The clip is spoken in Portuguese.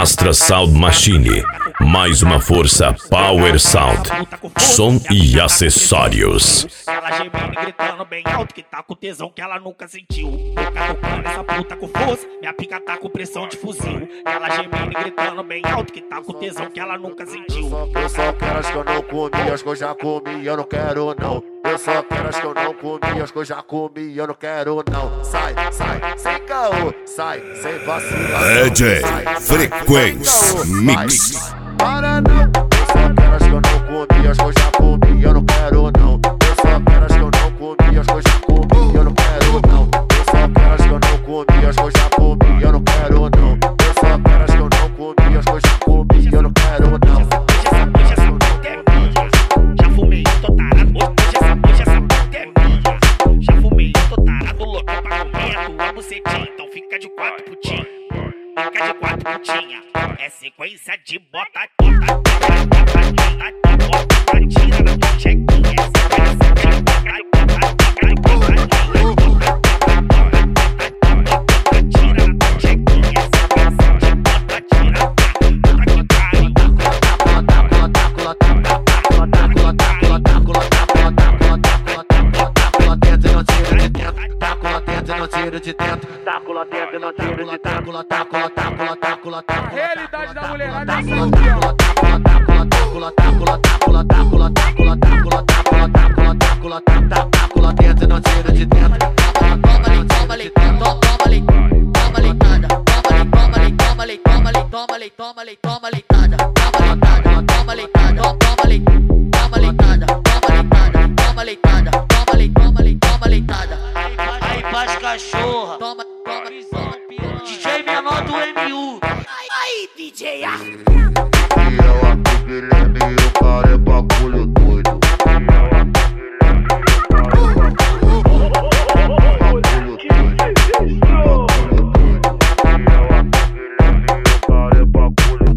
Astra Sound Machine, mais uma força Power Sound, som e acessórios. Ela gemendo e gritando bem alto que tá com tesão que ela nunca sentiu. Boca tocando essa puta com força, minha pica tá com pressão de fuzil. Ela gemendo e gritando bem alto que tá com tesão que ela nunca sentiu. Eu só quero as que eu não comi, as que eu já comi, eu não quero não. Eu só quero as que eu não comi, as que eu já comi, eu não quero não. Sai, sai, sem caô, sai, sem vacilação. DJ Frequência Mix. Para não, eu só quero as que eu não comi, as que eu já comi, eu não quero não. Eu só quero as que eu não comi, as que eu já comi, eu não quero não. Eu só quero as que eu não comi, as que eu já comi, eu não quero não. Eu só quero as que eu não comi, as que eu já comi, eu não quero não. Hoje essa puta é minha, já fumei, tô tarado. Hoje essa puta é minha, já fumei, tô tarado. Louco pra comer a tua bucetinha, então fica de quatro putinha. Fica de quatro putinha, é sequência de bota, tira na tua chequinha, é sequência de bota, tira na tua chequinha, é sequência de bota, tira puta que pariu. Não tiro de dentro, taco lá dentro, não tiro de taco lá, taco lá, taco lá, taco lá, taco lá. Realidade da mulherada é Taco assim, lá, taco lá, taco lá, taco lá, taco lá, taco lá, taco lá, taco lá, taco lá, taco lá, taco lá, taco lá, taco lá dentro, não tiro de dentro. Aí faz cachorra, toma visão, DJ menor do MU. Aí, DJ A. E ela que Guilherme, o cara é bagulho doido.